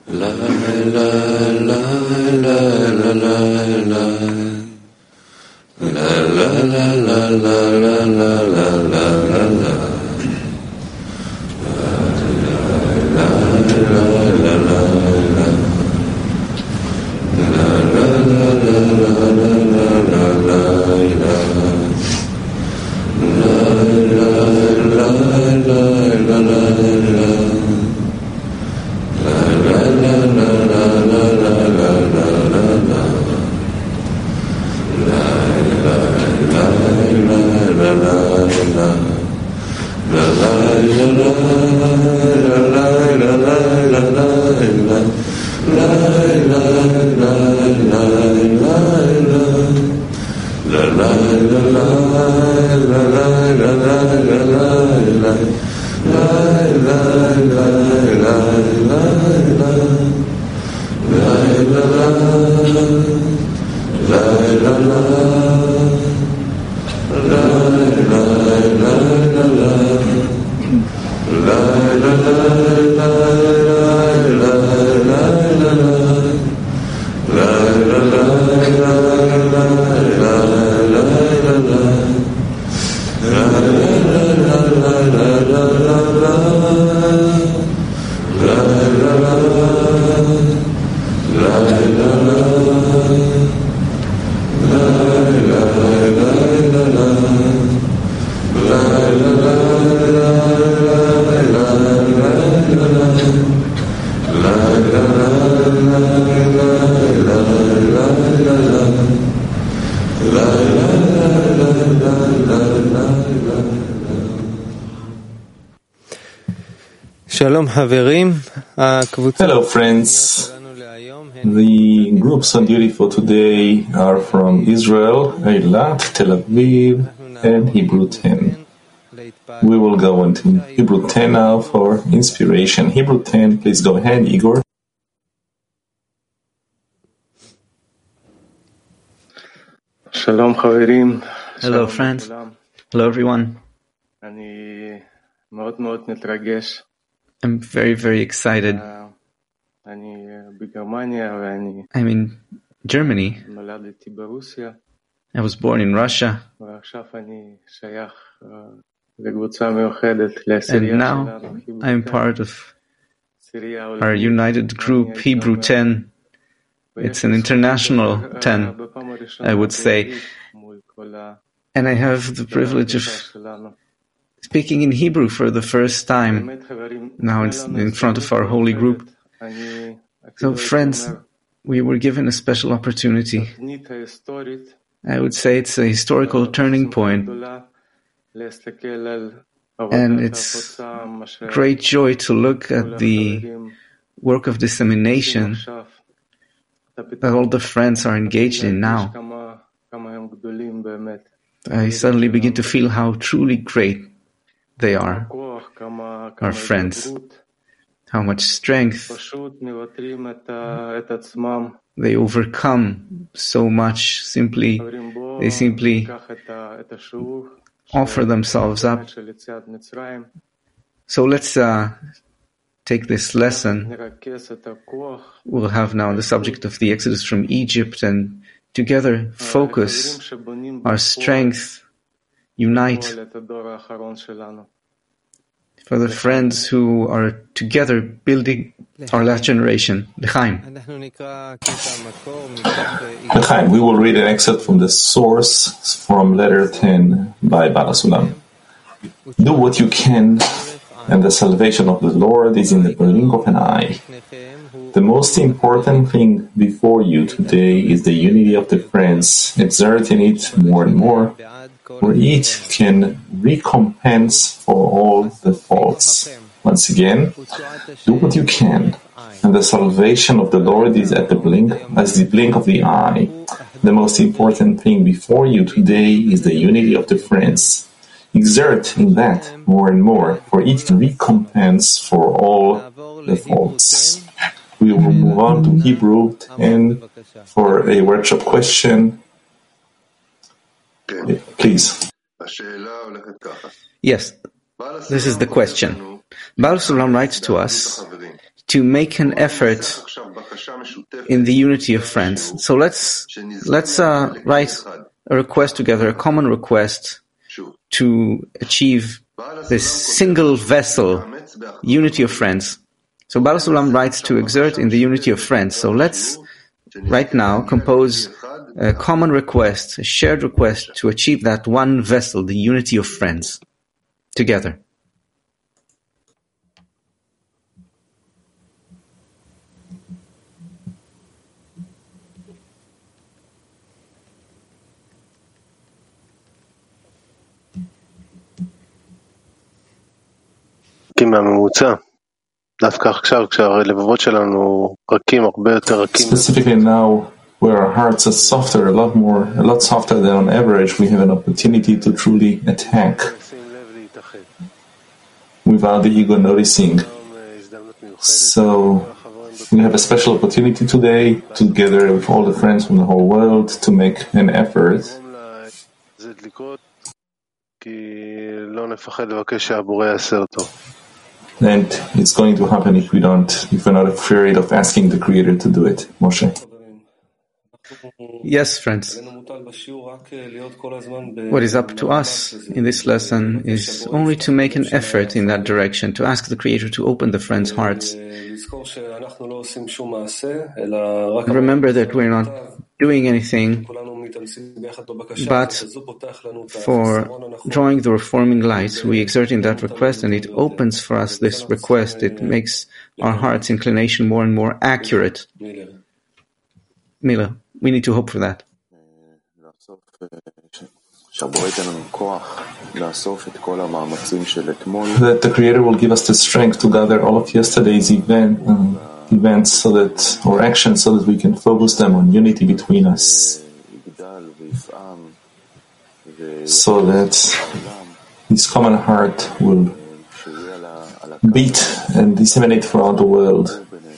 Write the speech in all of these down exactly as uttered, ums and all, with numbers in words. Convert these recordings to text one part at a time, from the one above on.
La la la la la la la la la la la la la la la la Hello friends, the groups on duty for today are from Israel, Eilat, Tel Aviv and Hebrew ten. We will go into Hebrew ten now for inspiration. Hebrew ten, please go ahead, Igor. Hello friends, hello everyone. I'm very, very excited. I'm in Germany. I was born in Russia. And now I'm part of our united group, Hebrew ten. It's an international ten, I would say. And I have the privilege of speaking in Hebrew for the first time. Now it's in front of our holy group. So friends, we were given a special opportunity. I would say it's a historical turning point. And it's great joy to look at the work of dissemination that all the friends are engaged in now. I suddenly begin to feel how truly great they are, our friends, how much strength they overcome so much. Simply, they simply offer themselves up. So let's uh, take this lesson. We'll have now the subject of the Exodus from Egypt, and together focus our strength, unite for the friends who are together building our last generation, L'chaim. L'chaim, we will read an excerpt from the source from letter ten by Baal HaSulam. Do what you can, and the salvation of the Lord is in the blink of an eye. The most important thing before you today is the unity of the friends, exerting it more and more, for it can recompense for all the faults. Once again, do what you can, and the salvation of the Lord is at the blink, as the blink of the eye. The most important thing before you today is the unity of the friends. Exert in that more and more, for it can recompense for all the faults. We will move on to Hebrew ten for a workshop question. Please. Yes, this is the question. Baal HaSulam writes to us, to make an effort in the unity of friends. So let's let's uh, write a request together, a common request to achieve this single vessel, unity of friends. So Baal HaSulam writes to exert in the unity of friends. So let's right now compose a common request, a shared request to achieve that one vessel, the unity of friends, together. Specifically now, where our hearts are softer, a lot more, a lot softer than on average, we have an opportunity to truly attack without the ego noticing. So we have a special opportunity today, together with all the friends from the whole world, to make an effort. And it's going to happen if we don't, if we're not afraid of asking the Creator to do it. Moshe. Yes, friends. What is up to us in this lesson is only to make an effort in that direction, to ask the Creator to open the friends' hearts. And remember that we're not doing anything but for drawing the reforming light. We exert in that request, and it opens for us this request. It makes our heart's inclination more and more accurate. Mila, we need to hope for that. That the Creator will give us the strength to gather all of yesterday's event, uh, events so that, or actions, so that we can focus them on unity between us. So that this common heart will beat and disseminate throughout the world,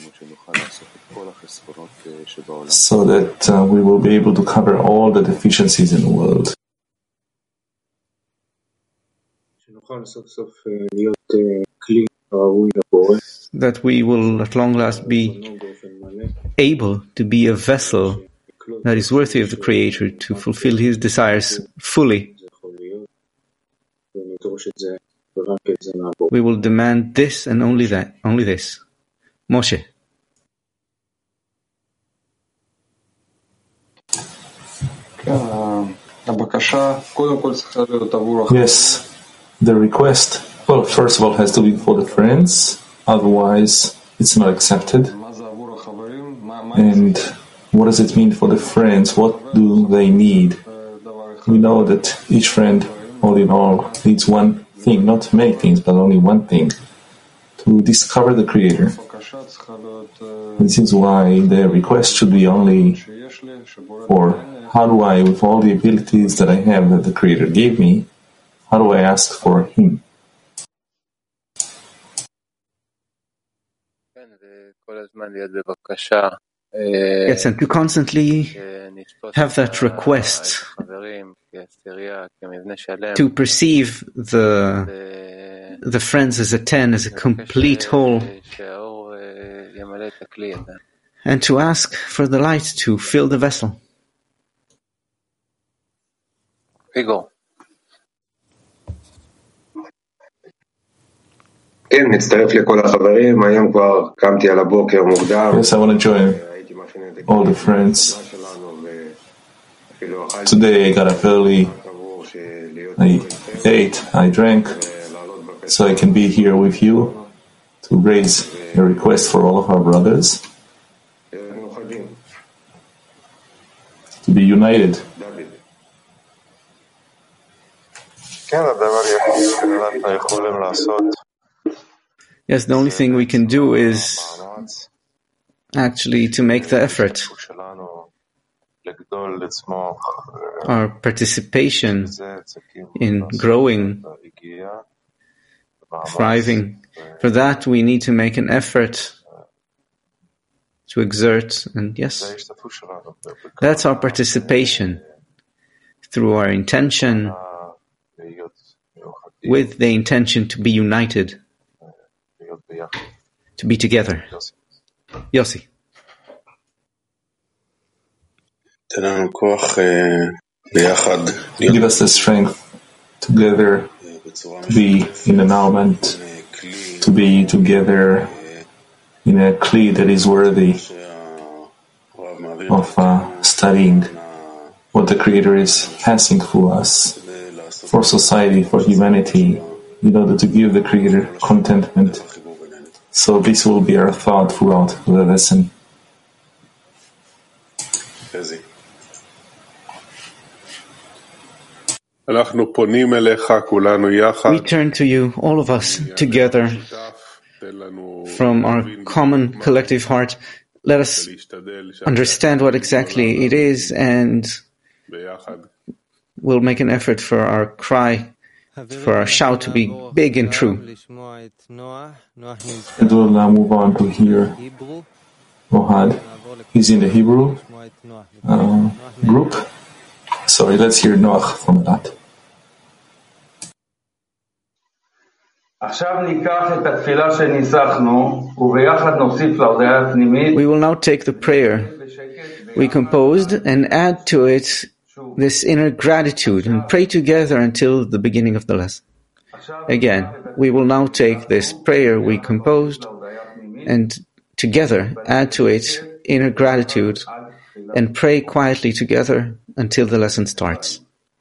so that uh, we will be able to cover all the deficiencies in the world. That we will at long last be able to be a vessel that is worthy of the Creator to fulfill His desires fully. We will demand this and only that, only this. Moshe. Yes, the request, well, first of all, has to be for the friends, otherwise it's not accepted. And what does it mean for the friends? What do they need? We know that each friend, all in all, needs one thing, not many things, but only one thing, to discover the Creator. This is why the request should be only for how do I, with all the abilities that I have that the Creator gave me, how do I ask for Him? Yes, and to constantly have that request, to perceive the the friends as a ten, as a complete whole, and to ask for the light to fill the vessel. Igor. Yes, I want to join all the friends. Today I got up early, I ate, I drank, so I can be here with you to raise a request for all of our brothers to be united. Yes, the only thing we can do is actually to make the effort. Our participation in growing, thriving, for that we need to make an effort to exert, and yes, that's our participation through our intention, with the intention to be united, to be together. Yossi. Give us the strength together to be in the moment, to be together in a kli that is worthy of uh, studying what the Creator is passing through us for society, for humanity, in order to give the Creator contentment. So this will be our thought throughout the lesson. We turn to you, all of us, together, from our common collective heart. Let us understand what exactly it is, and we'll make an effort for our cry, for our shout to be big and true. And we'll now move on to hear Ohad. He's in the Hebrew uh, group. Sorry, let's hear Noach from that. We will now take the prayer we composed and add to it this inner gratitude and pray together until the beginning of the lesson. Again, we will now take this prayer we composed and together add to it inner gratitude and pray quietly together until the lesson starts.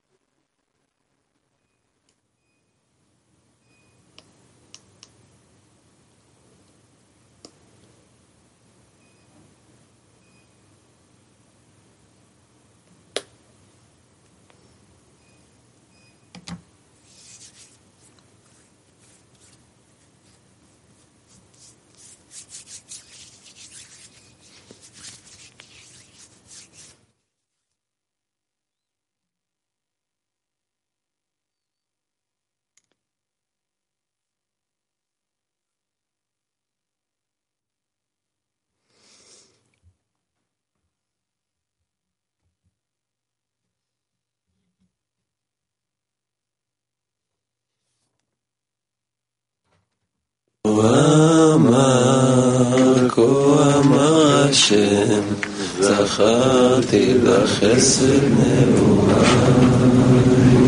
Hashem, Zacharti Chesed Ne'urai,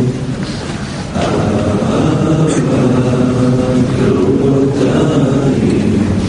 Ahava Gerutayim,